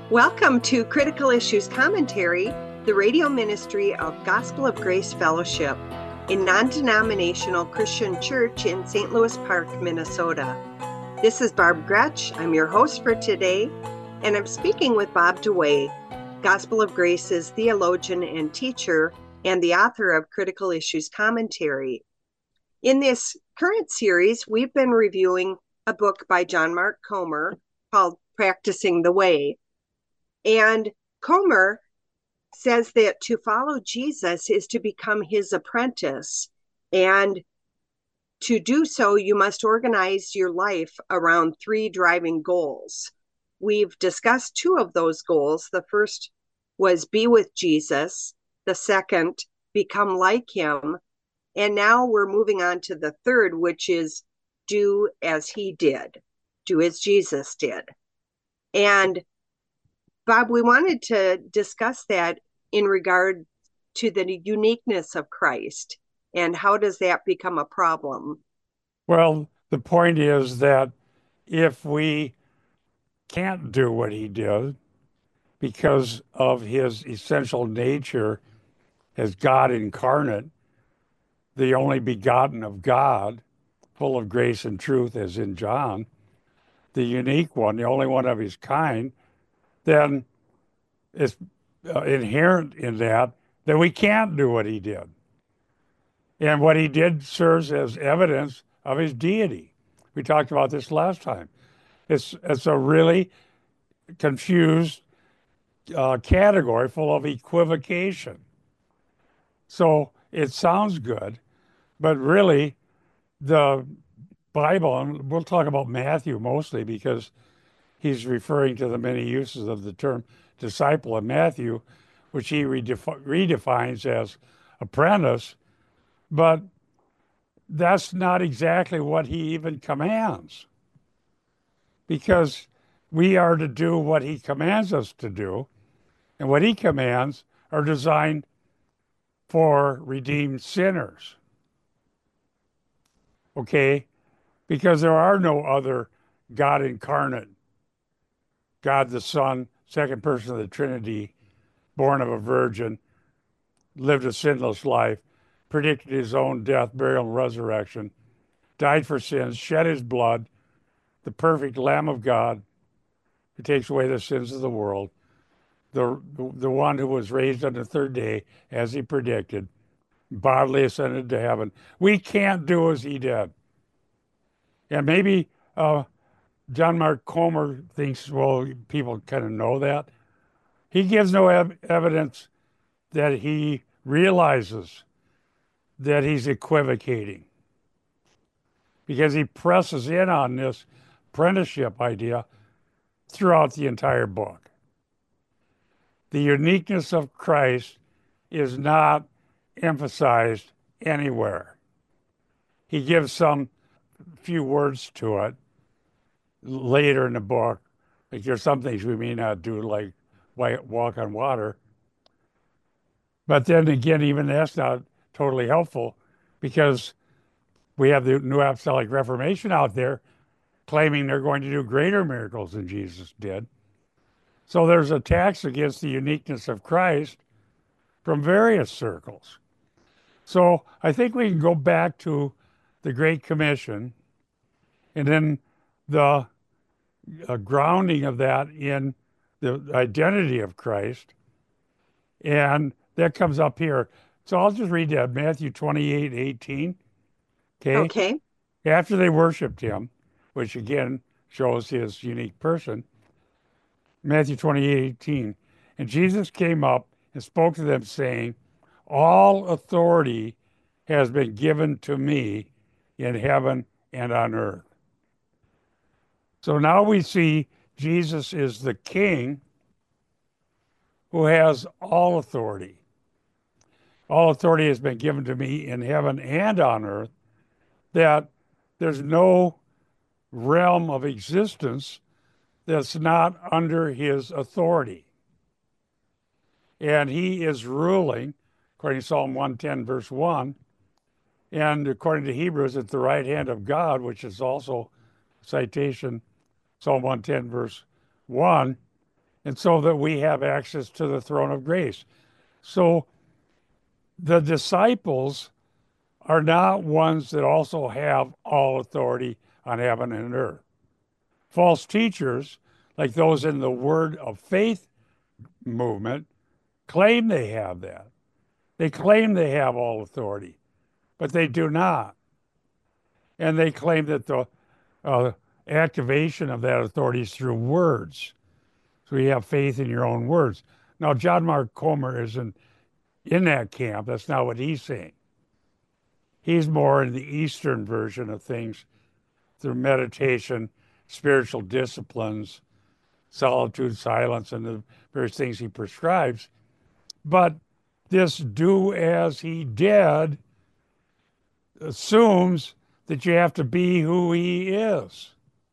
Welcome to Critical Issues Commentary, the radio ministry of Gospel of Grace Fellowship, a non-denominational Christian church in St. Louis Park, Minnesota. This is Barb Gretsch. I'm your host for today, and I'm speaking with Bob DeWaay, Gospel of Grace's theologian and teacher, and the author of Critical Issues Commentary. In this current series, we've been reviewing a book by John Mark Comer called Practicing the Way. And Comer says that to follow Jesus is to become his apprentice. And to do so, you must organize your life around three driving goals. We've discussed two of those goals. The first was be with Jesus. The second, become like him. And now we're moving on to the third, which is do as he did, do as Jesus did. And Bob, we wanted to discuss that in regard to the uniqueness of Christ and how does that become a problem? Well, the point is that if we can't do what he did because of his essential nature as God incarnate, the only begotten of God, full of grace and truth, as in John, the unique one, the only one of his kind, then it's inherent in that we can't do what he did. And what he did serves as evidence of his deity. We talked about this last time. It's a really confused category full of equivocation. So it sounds good, but really the Bible, and we'll talk about Matthew mostly because he's referring to the many uses of the term disciple in Matthew, which he redefines as apprentice, but that's not exactly what he even commands, because we are to do what he commands us to do, and what he commands are designed for redeemed sinners. Okay? Because there are no other God incarnate, God the Son, second person of the Trinity, born of a virgin, lived a sinless life, predicted his own death, burial, and resurrection, died for sins, shed his blood, the perfect Lamb of God who takes away the sins of the world, the one who was raised on the third day, as he predicted, bodily ascended to heaven. We can't do as he did. And maybe John Mark Comer thinks, well, people kind of know that. He gives no evidence that he realizes that he's equivocating, because he presses in on this apprenticeship idea throughout the entire book. The uniqueness of Christ is not emphasized anywhere. He gives some few words to it later in the book. Like, there's some things we may not do, like walk on water. But then again, even that's not totally helpful, because we have the New Apostolic Reformation out there claiming they're going to do greater miracles than Jesus did. So there's attacks against the uniqueness of Christ from various circles. So I think we can go back to the Great Commission and then the grounding of that in the identity of Christ. And that comes up here. So I'll just read that, Matthew 28:18. Okay. Okay. After they worshiped him, which again shows his unique person, Matthew 28:18. And Jesus came up and spoke to them, saying, all authority has been given to me in heaven and on earth. So now we see Jesus is the King who has all authority. All authority has been given to me in heaven and on earth, that there's no realm of existence that's not under his authority. And he is ruling, according to Psalm 110, verse 1, and according to Hebrews, at the right hand of God, which is also citation Psalm 110, verse 1, and so that we have access to the throne of grace. So the disciples are not ones that also have all authority on heaven and earth. False teachers, like those in the Word of Faith movement, claim they have that. They claim they have all authority, but they do not. And they claim that the activation of that authority is through words. So you have faith in your own words. Now, John Mark Comer isn't in that camp. That's not what he's saying. He's more in the Eastern version of things through meditation, spiritual disciplines, solitude, silence, and the various things he prescribes. But this do as he did assumes that you have to be who he is.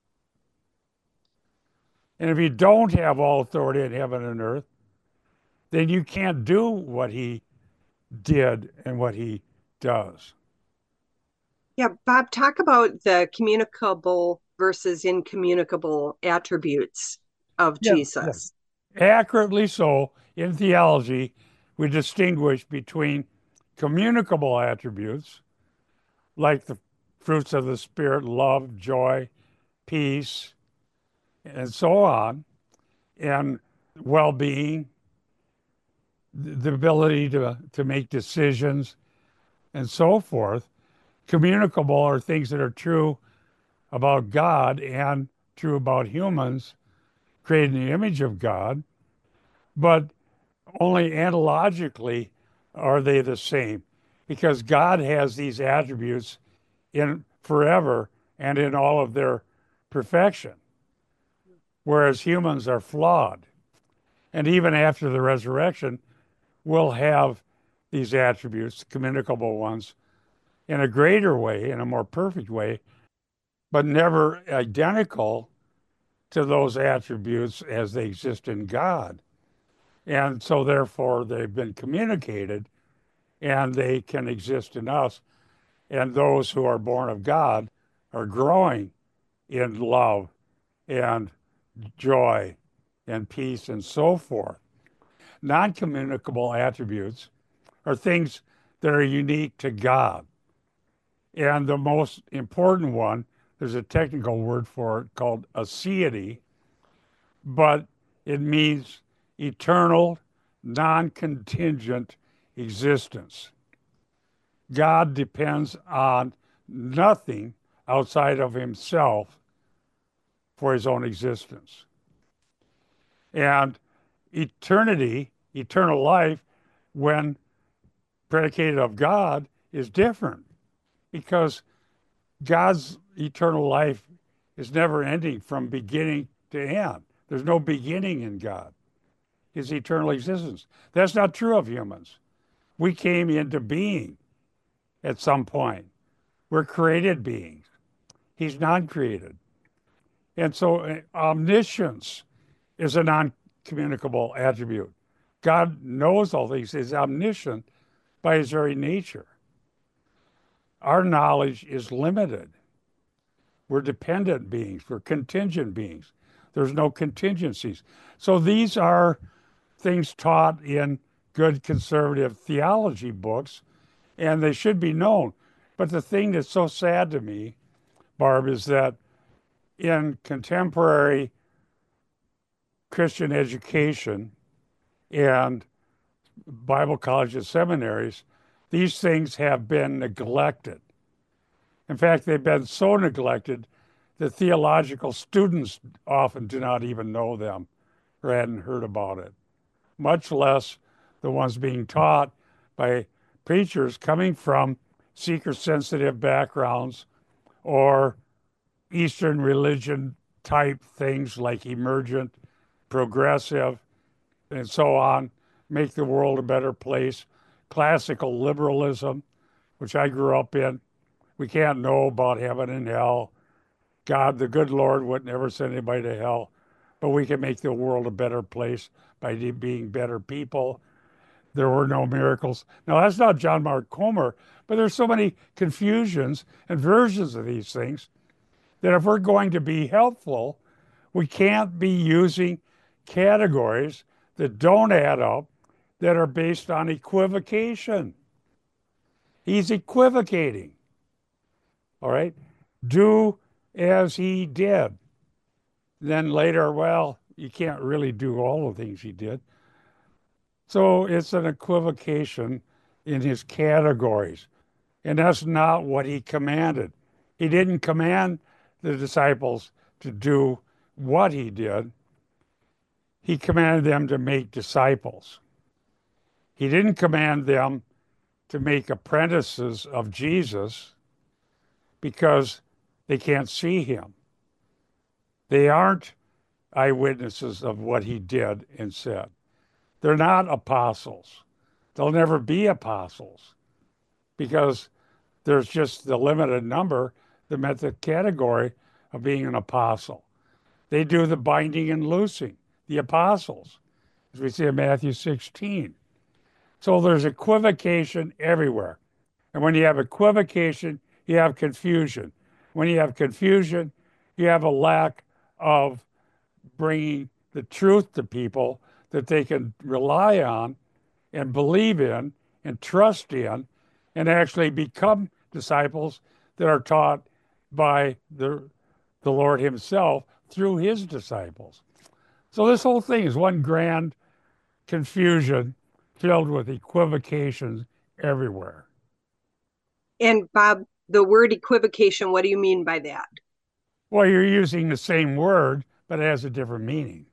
And if you don't have all authority in heaven and earth, then you can't do what he did and what he does. Yeah, Bob, talk about the communicable versus incommunicable attributes of Yeah, Jesus. accurately so, in theology, we distinguish between communicable attributes like the fruits of the Spirit, love, joy, peace, and so on, and well being, the ability to make decisions, and so forth. Communicable are things that are true about God and true about humans, created in the image of God, but only analogically are they the same because God has these attributes in forever and in all of their perfection, whereas humans are flawed. And even after the resurrection, we'll have these attributes, communicable ones, in a greater way, in a more perfect way, but never identical to those attributes as they exist in God. And so, therefore, they've been communicated and they can exist in us. And those who are born of God are growing in love and joy and peace and so forth. Non communicable attributes are things that are unique to God. And the most important one, there's a technical word for it called aseity, but it means eternal, non contingent existence. God depends on nothing outside of himself for his own existence. And eternity, eternal life, when predicated of God, is different because God's eternal life is never ending from beginning to end. There's no beginning in God, his eternal existence. That's not true of humans. We came into being at some point. We're created beings. He's non-created. And so omniscience is a non-communicable attribute. God knows all things. He's omniscient by his very nature. Our knowledge is limited. We're dependent beings. We're contingent beings. There's no contingencies. So these are things taught in good conservative theology books, and they should be known. But the thing that's so sad to me, Barb, is that in contemporary Christian education and Bible colleges, seminaries, these things have been neglected. In fact, they've been so neglected that theological students often do not even know them or hadn't heard about it, much less the ones being taught by preachers coming from seeker-sensitive backgrounds or Eastern religion type things like emergent, progressive, and so on, make the world a better place. Classical liberalism, which I grew up in. We can't know about heaven and hell. God, the good Lord, would never send anybody to hell, but we can make the world a better place by being better people. There were no miracles. Now, that's not John Mark Comer, but there's so many confusions and versions of these things that if we're going to be helpful, we can't be using categories that don't add up, that are based on equivocation. He's equivocating. All right? Do as he did. Then later, well, you can't really do all the things he did. So it's an equivocation in his categories. And that's not what he commanded. He didn't command the disciples to do what he did. He commanded them to make disciples. He didn't command them to make apprentices of Jesus because they can't see him. They aren't eyewitnesses of what he did and said. They're not apostles. They'll never be apostles because there's just the limited number that met the category of being an apostle. They do the binding and loosing, the apostles, as we see in Matthew 16. So there's equivocation everywhere. And when you have equivocation, you have confusion. When you have confusion, you have a lack of bringing the truth to people that they can rely on and believe in and trust in and actually become disciples that are taught by the Lord himself through his disciples. So this whole thing is one grand confusion filled with equivocations everywhere. And Bob, the word equivocation, what do you mean by that? Well, you're using the same word, but it has a different meaning,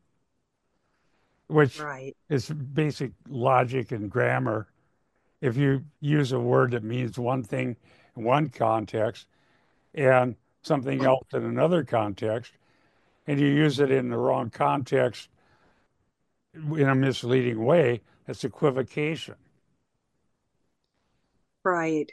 which is basic logic and grammar. If you use a word that means one thing in one context and something else in another context, and you use it in the wrong context in a misleading way, that's equivocation. Right.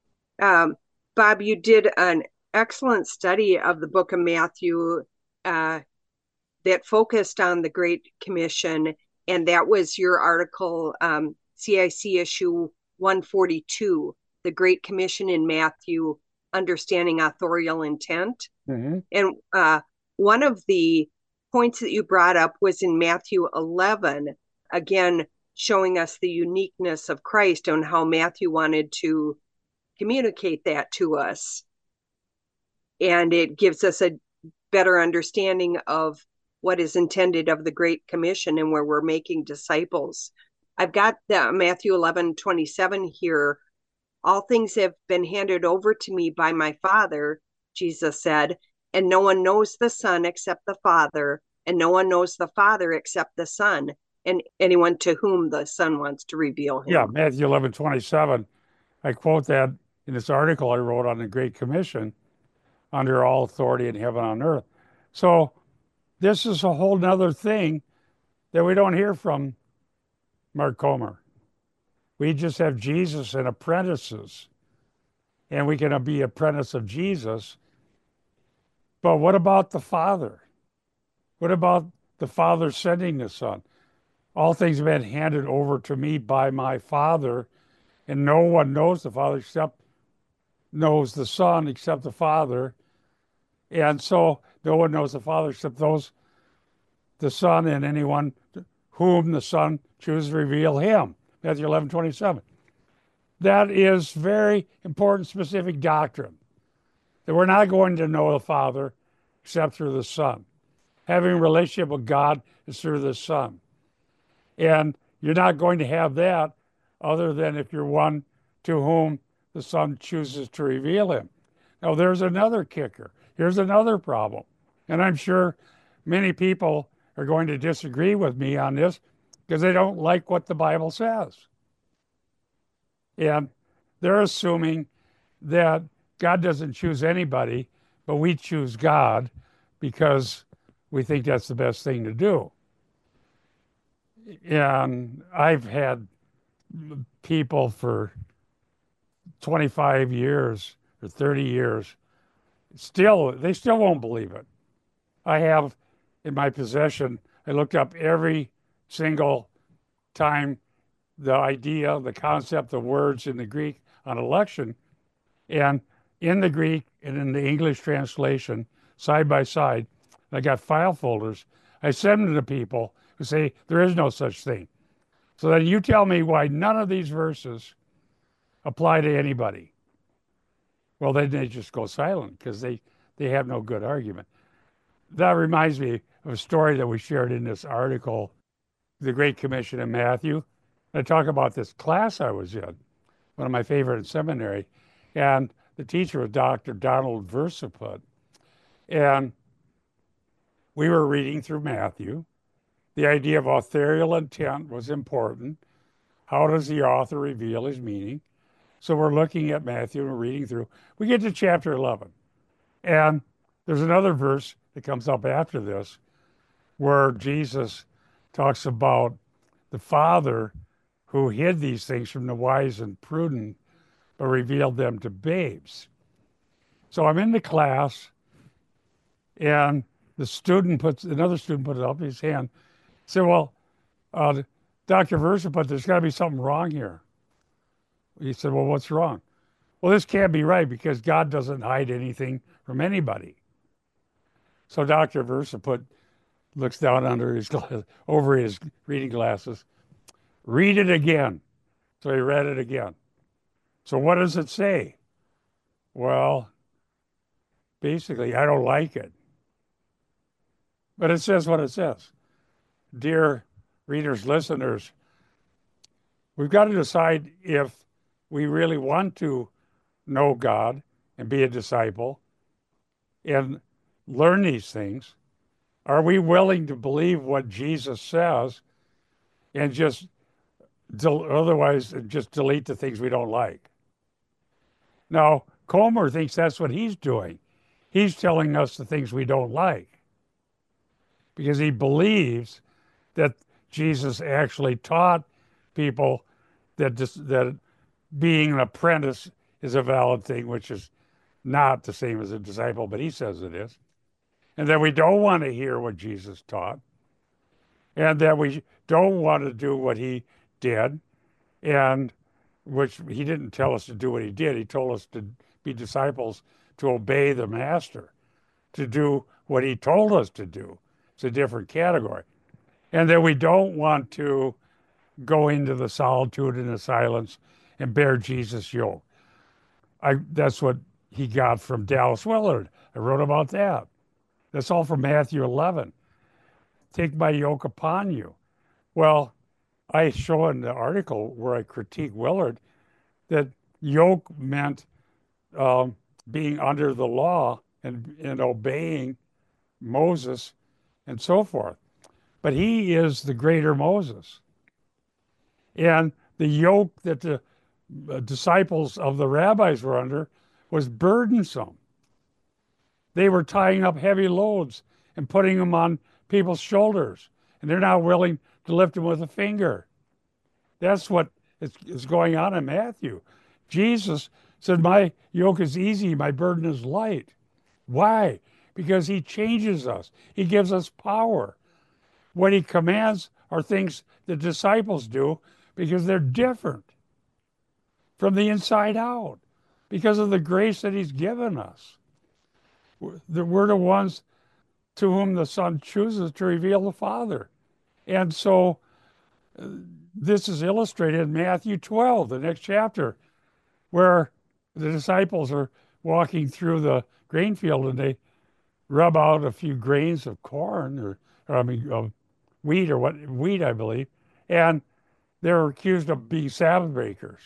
Bob, you did an excellent study of the book of Matthew that focused on the Great Commission, and that was your article, CIC issue 142, The Great Commission in Matthew, Understanding Authorial Intent. Mm-hmm. And one of the points that you brought up was in Matthew 11, again, showing us the uniqueness of Christ and how Matthew wanted to communicate that to us. And it gives us a better understanding of what is intended of the Great Commission and where we're making disciples. I've got the Matthew 11:27 here. All things have been handed over to me by my Father, Jesus said, and no one knows the Son except the Father, and no one knows the Father except the Son, and anyone to whom the Son wants to reveal him. Yeah, Matthew 11:27. I quote that in this article I wrote on the Great Commission, under all authority in heaven and on earth. So this is a whole nother thing that we don't hear from Mark Comer. We just have Jesus and apprentices, and we can be apprentice of Jesus. But what about the Father? What about the Father sending the Son? All things have been handed over to me by my Father, and no one knows the Father except knows the Son except the Father. And so no one knows the Father except those, the Son, and anyone whom the Son chooses to reveal him. Matthew 11:27. That is very important, specific doctrine, that we're not going to know the Father except through the Son. Having a relationship with God is through the Son. And you're not going to have that other than if you're one to whom the Son chooses to reveal him. Now, there's another kicker. Here's another problem. And I'm sure many people are going to disagree with me on this because they don't like what the Bible says. And they're assuming that God doesn't choose anybody, but we choose God because we think that's the best thing to do. And I've had people for 25 years or 30 years, they still won't believe it. I have in my possession, I looked up every single time the idea, the concept, the words in the Greek on election, and in the Greek and in the English translation, side by side, I got file folders I send them to people who say there is no such thing. So then you tell me why none of these verses apply to anybody. Well, then they just go silent because they have no good argument. That reminds me of a story that we shared in this article, The Great Commission in Matthew. I talk about this class I was in, one of my favorite in seminary, and the teacher was Dr. Donald Versaput. And we were reading through Matthew. The idea of authorial intent was important. How does the author reveal his meaning? So we're looking at Matthew and we're reading through. We get to chapter 11. And there's another verse that comes up after this where Jesus talks about the Father who hid these things from the wise and prudent, but revealed them to babes. So I'm in the class, and another student puts up his hand, said, well, Dr. Versaput, there's got to be something wrong here. He said, well, what's wrong? Well, this can't be right because God doesn't hide anything from anybody. So Dr. Versaput looks down over his reading glasses. Read it again. So he read it again. So what does it say? Well, basically, I don't like it. But it says what it says. Dear readers, listeners, we've got to decide if we really want to know God and be a disciple and learn these things. Are we willing to believe what Jesus says and otherwise just delete the things we don't like? Now, Comer thinks that's what he's doing. He's telling us the things we don't like because he believes that Jesus actually taught people that being an apprentice is a valid thing, which is not the same as a disciple, but he says it is. And that we don't want to hear what Jesus taught, and that we don't want to do what he did, and which he didn't tell us to do what he did. He told us to be disciples, to obey the master, to do what he told us to do. It's a different category. And that we don't want to go into the solitude and the silence and bear Jesus' yoke. That's what he got from Dallas Willard. I wrote about that. That's all from Matthew 11. Take my yoke upon you. Well, I show in the article where I critique Willard that yoke meant being under the law and obeying Moses and so forth. But he is the greater Moses. And the yoke that the disciples of the rabbis were under was burdensome. They were tying up heavy loads and putting them on people's shoulders, and they're not willing to lift them with a finger. That's what is going on in Matthew. Jesus said, my yoke is easy, my burden is light. Why? Because he changes us. He gives us power. What he commands are things the disciples do because they're different from the inside out because of the grace that he's given us. We're the ones to whom the Son chooses to reveal the Father. And so this is illustrated in Matthew 12, the next chapter, where the disciples are walking through the grain field and they rub out a few grains of corn of wheat, I believe, and they're accused of being Sabbath breakers.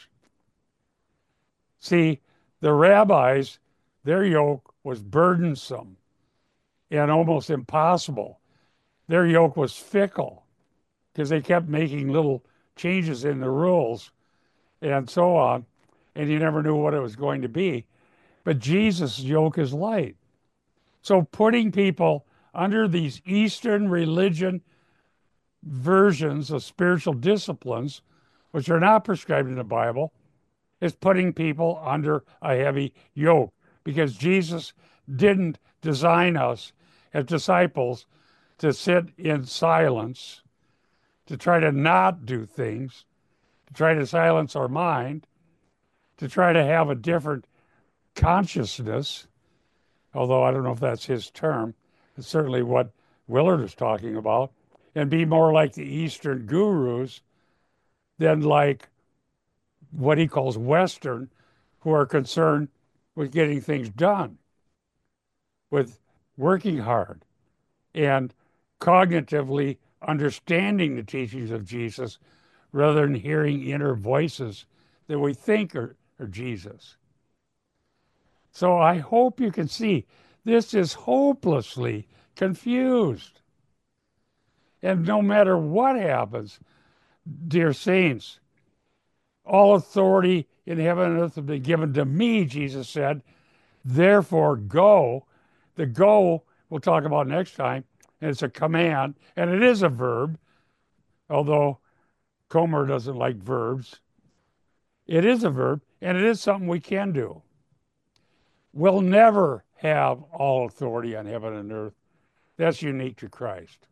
See, the rabbis, their yoke was burdensome and almost impossible. Their yoke was fickle because they kept making little changes in the rules and so on, and you never knew what it was going to be. But Jesus' yoke is light. So putting people under these Eastern religion versions of spiritual disciplines, which are not prescribed in the Bible, is putting people under a heavy yoke, because Jesus didn't design us as disciples to sit in silence, to try to not do things, to try to silence our mind, to try to have a different consciousness, although I don't know if that's his term. It's certainly what Willard is talking about, and be more like the Eastern gurus than like what he calls Western, who are concerned with getting things done, with working hard and cognitively understanding the teachings of Jesus rather than hearing inner voices that we think are Jesus. So I hope you can see this is hopelessly confused. And no matter what happens, dear saints, all authority in heaven and earth has been given to me, Jesus said. Therefore, go. The go we'll talk about next time, and it's a command, and it is a verb, although Comer doesn't like verbs. It is a verb, and it is something we can do. We'll never have all authority on heaven and earth. That's unique to Christ.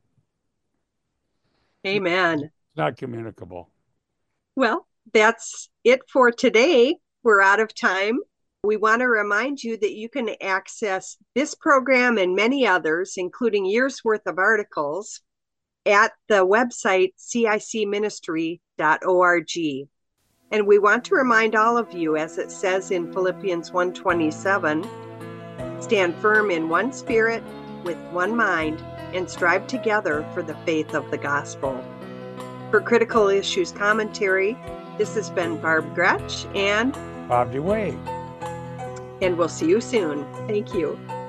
Amen. It's not communicable. Well, that's it for today. We're out of time. We want to remind you that you can access this program and many others, including years worth of articles, at the website cicministry.org. And we want to remind all of you, as it says in Philippians 1:27, stand firm in one spirit, with one mind, and strive together for the faith of the gospel. For Critical Issues Commentary, this has been Barb Gretsch and Bob DeWay. And we'll see you soon. Thank you.